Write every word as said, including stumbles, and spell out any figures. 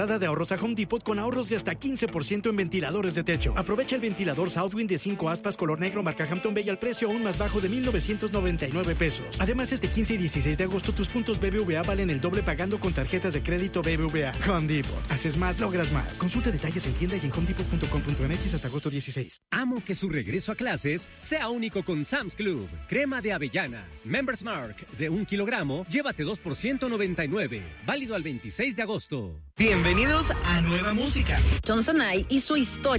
de ahorros a Home Depot con ahorros de hasta quince por ciento en ventiladores de techo. Aprovecha el ventilador Southwind de cinco aspas color negro marca Hampton Bay al precio aún más bajo de mil novecientos noventa y nueve pesos. Además, este quince y dieciséis de agosto tus puntos B B V A valen el doble pagando con tarjetas de crédito B B V A. Home Depot. Haces más, logras más. Consulta detalles en tienda y en home depot punto com punto m x hasta agosto dieciséis. Amo que su regreso a clases sea único con Sam's Club. Crema de avellanas. Members Mark de un kilogramo. Llévate dos por ciento noventa y nueve. Válido al veintiséis de agosto. Bienvenidos a Nueva Música. Thompson y su historia.